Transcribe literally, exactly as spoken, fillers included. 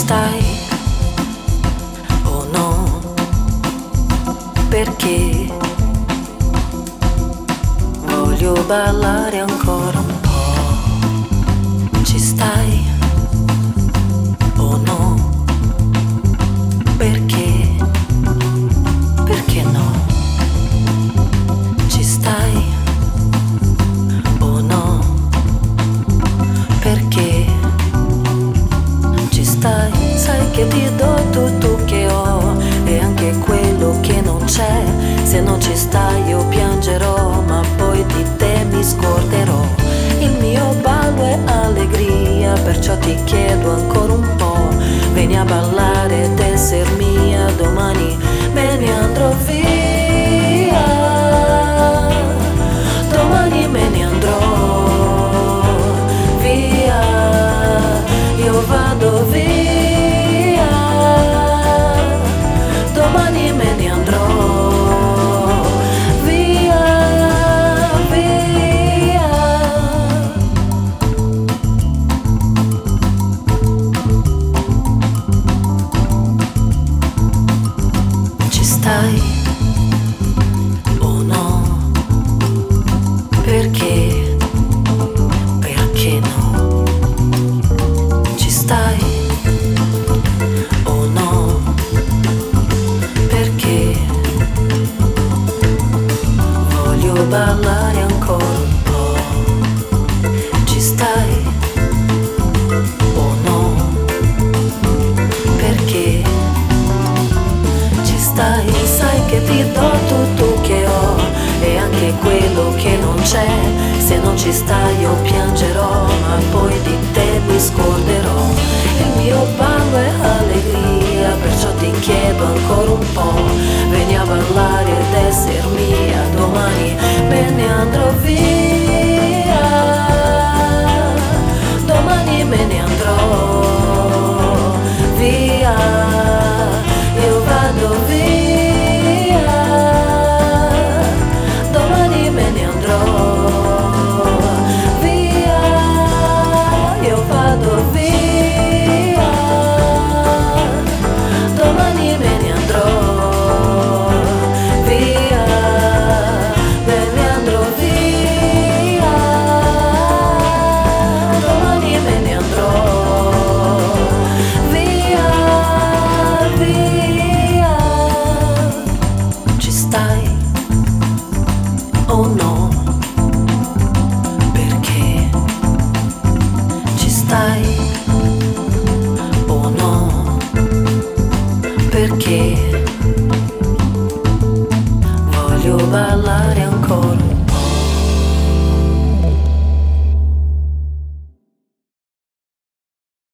stai o no? Perché voglio ballare ancora un po'. Ci stai o no? Perché? Perché no? Ci stai o no? Perché? Ci stai? Sai che ti do tutto che ho e anche quello che non c'è. Se non ci stai io piangerò, ma poi di te mi scorderò. Il mio ballo è allegria, perciò ti chiedo ancora un po'. Vieni a ballare ed esser mia, domani me ne andrò via. Domani me ne andrò via, io vado via. Domani me ne andrò via, via. Ci stai o no? Perché? Perché no? Ci stai o no? Perché voglio ballare ancora un po'. Ci stai o no? Perché ci stai? Sai che ti do tutto che ho e anche quello che non c'è. Se non ci stai io piangerò, ma poi di te mi scorderò. Il mio ballo è allegria, perciò ti chiedo ancora un po'. Vieni a ballare ed esser mia, domani me ne andrò via. Domani me ne andrò via, io vado via. Domani me ne andrò via, io vado via. Domani me ne andrò via, me ne andrò via. Domani me ne andrò via, via. Ci stai o no? Perché? Ci stai o no? Perché voglio ballare ancora un po'.